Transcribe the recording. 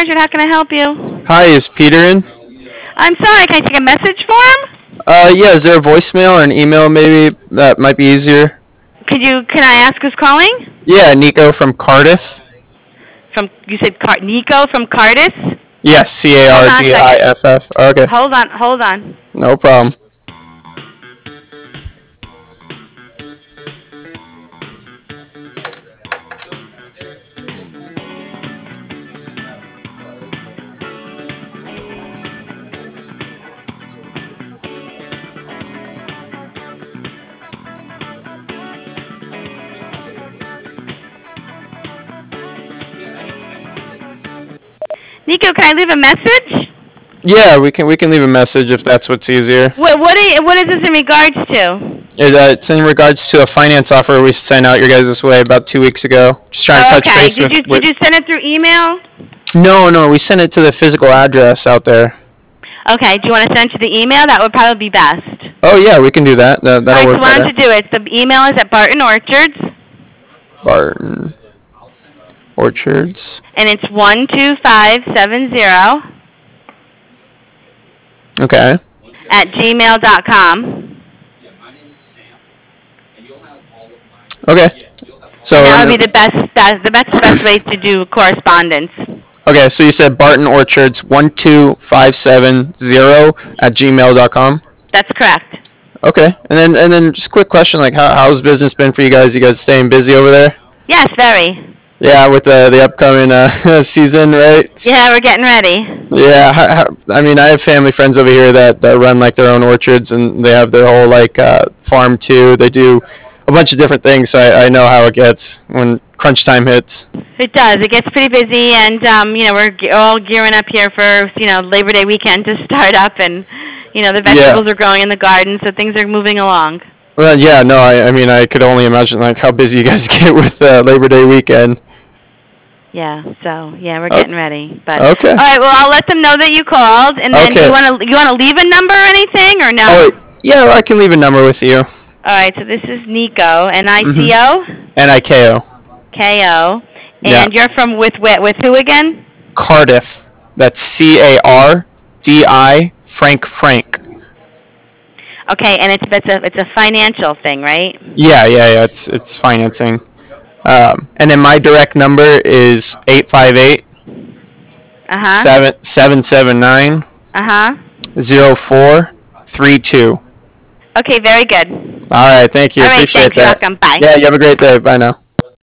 Treasured. How can I help you? Hi, is Peter in? I'm sorry. Can I take a message for him? Yeah, is there a voicemail or an email maybe that might be easier? Can I ask who's calling? Yeah, Nico from Cardiff. You said Nico from Cardis? Yes, Hold on a second. Cardiff. Okay, Hold on. no problem. Nico, can I leave a message? Yeah, we can leave a message if that's what's easier. What is this in regards to? It's in regards to a finance offer we sent out your guys' way about 2 weeks ago. Just trying to touch Okay. base Did you send it through email? No, we sent it to the physical address out there. Okay. Do you want to send it to the email? That would probably be best. Oh yeah, we can do that. That'll All right. work So why better. don't you do it? The email is at Barton Orchards, Barton Orchards. and it's 12570 Okay. at gmail.com. Okay. So That would be the best way to do correspondence. Okay, so you said Barton Orchards 12570 at gmail.com. That's correct. Okay, and then just a quick question, like how's business been for you guys? You guys staying busy over there? Yes, very. Yeah, with the upcoming season, right? Yeah, we're getting ready. Yeah, I mean, I have family friends over here that run like their own orchards, and they have their whole like farm too. They do a bunch of different things, so I know how it gets when crunch time hits. It does. It gets pretty busy, and we're all gearing up here for Labor Day weekend to start up, and the vegetables are growing in the garden, so things are moving along. Well, yeah, no, I mean, I could only imagine like how busy you guys get with Labor Day weekend. Yeah. So we're getting ready. But Okay. all right. Well, I'll let them know that you called, and then Okay. you want to leave a number or anything, or no? Oh, yeah, I can leave a number with you. All right. So this is Nico, Nico, Niko. Ko, and Yeah. you're from with who again? Cardiff. That's Cardi, Frank. Okay, and it's a financial thing, right? Yeah. It's financing. And then my direct number is 858 Uh-huh. 779 Uh-huh. 0432. Okay, very good. All right, thank you. All right, Appreciate thanks. You're that. welcome. Bye. Yeah, you have a great day. Bye now.